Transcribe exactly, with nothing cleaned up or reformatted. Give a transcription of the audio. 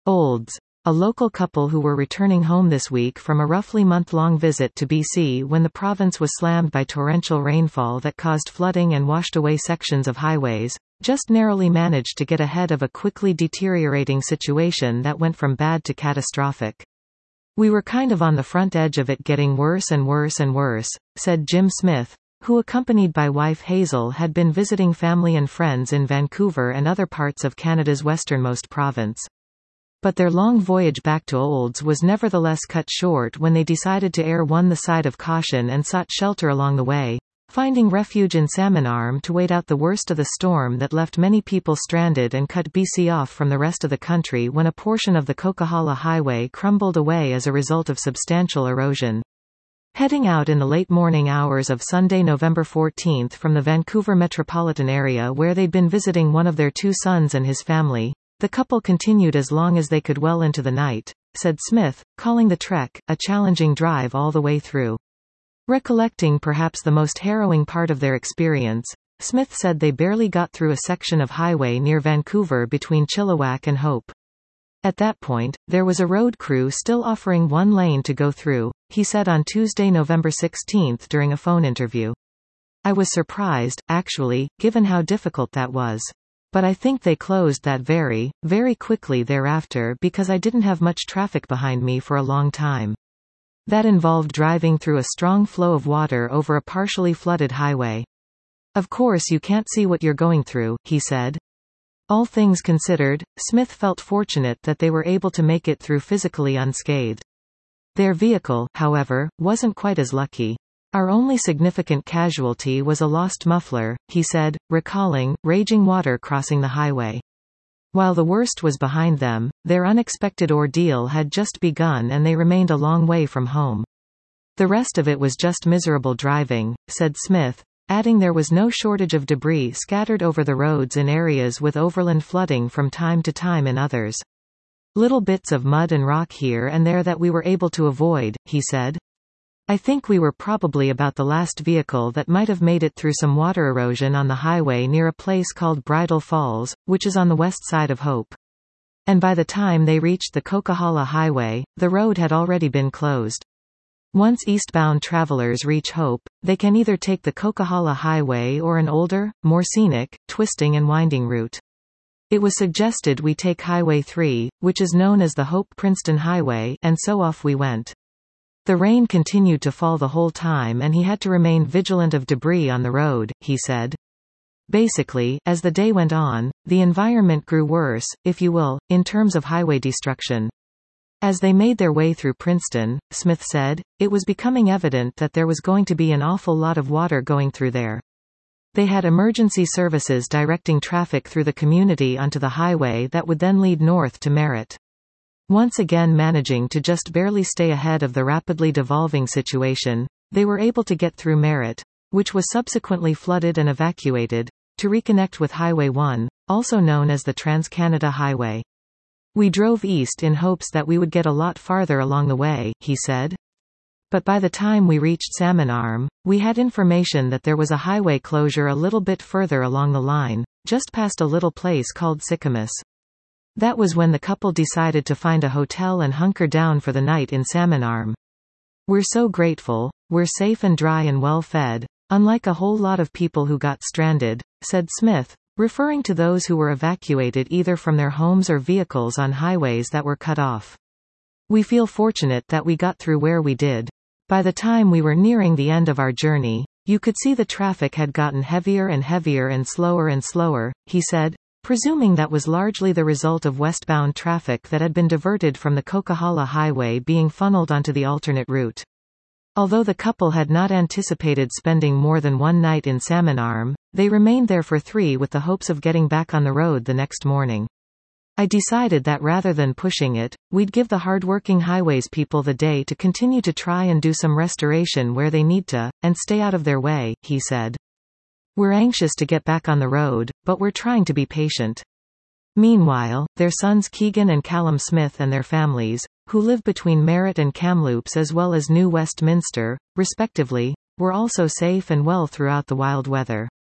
Olds. A local couple who were returning home this week from a roughly month-long visit to B C when the province was slammed by torrential rainfall that caused flooding and washed away sections of highways, just narrowly managed to get ahead of a quickly deteriorating situation that went from bad to catastrophic. "We were kind of on the front edge of it getting worse and worse and worse," said Jim Smith, who accompanied by wife Hazel had been visiting family and friends in Vancouver and other parts of Canada's westernmost province. But their long voyage back to Olds was nevertheless cut short when they decided to err on the side of caution and sought shelter along the way, finding refuge in Salmon Arm to wait out the worst of the storm that left many people stranded and cut B C off from the rest of the country when a portion of the Coquihalla Highway crumbled away as a result of substantial erosion. Heading out in the late morning hours of Sunday, November fourteenth from the Vancouver metropolitan area where they'd been visiting one of their two sons and his family, the couple continued as long as they could well into the night, said Smith, calling the trek a challenging drive all the way through. Recollecting perhaps the most harrowing part of their experience, Smith said they barely got through a section of highway near Vancouver between Chilliwack and Hope. At that point, there was a road crew still offering one lane to go through, he said on Tuesday, November sixteenth during a phone interview. "I was surprised, actually, given how difficult that was. But I think they closed that very, very quickly thereafter because I didn't have much traffic behind me for a long time. That involved driving through a strong flow of water over a partially flooded highway. Of course you can't see what you're going through," he said. All things considered, Smith felt fortunate that they were able to make it through physically unscathed. Their vehicle, however, wasn't quite as lucky. "Our only significant casualty was a lost muffler," he said, recalling raging water crossing the highway. While the worst was behind them, their unexpected ordeal had just begun and they remained a long way from home. "The rest of it was just miserable driving," said Smith, adding there was no shortage of debris scattered over the roads in areas with overland flooding from time to time in others. "Little bits of mud and rock here and there that we were able to avoid," he said. "I think we were probably about the last vehicle that might have made it through some water erosion on the highway near a place called Bridal Falls, which is on the west side of Hope. And by the time they reached the Coquihalla Highway, the road had already been closed. Once eastbound travelers reach Hope, they can either take the Coquihalla Highway or an older, more scenic, twisting and winding route. It was suggested we take Highway three, which is known as the Hope-Princeton Highway, and so off we went. The rain continued to fall the whole time and he had to remain vigilant of debris on the road," he said. Basically, as the day went on, the environment grew worse, if you will, in terms of highway destruction. As they made their way through Princeton, Smith said, it was becoming evident that there was going to be an awful lot of water going through there. They had emergency services directing traffic through the community onto the highway that would then lead north to Merritt. Once again managing to just barely stay ahead of the rapidly devolving situation, they were able to get through Merritt, which was subsequently flooded and evacuated, to reconnect with Highway one, also known as the Trans-Canada Highway. "We drove east in hopes that we would get a lot farther along the way," he said. "But by the time we reached Salmon Arm, we had information that there was a highway closure a little bit further along the line, just past a little place called Sycamus. That was when the couple decided to find a hotel and hunker down for the night in Salmon Arm. We're so grateful, we're safe and dry and well fed, unlike a whole lot of people who got stranded," said Smith, referring to those who were evacuated either from their homes or vehicles on highways that were cut off. "We feel fortunate that we got through where we did. By the time we were nearing the end of our journey, you could see the traffic had gotten heavier and heavier and slower and slower," he said, presuming that was largely the result of westbound traffic that had been diverted from the Coquihalla Highway being funneled onto the alternate route. Although the couple had not anticipated spending more than one night in Salmon Arm, they remained there for three with the hopes of getting back on the road the next morning. "I decided that rather than pushing it, we'd give the hard-working highways people the day to continue to try and do some restoration where they need to, and stay out of their way," he said. "We're anxious to get back on the road, but we're trying to be patient." Meanwhile, their sons Keegan and Callum Smith and their families, who live between Merritt and Kamloops as well as New Westminster, respectively, were also safe and well throughout the wild weather.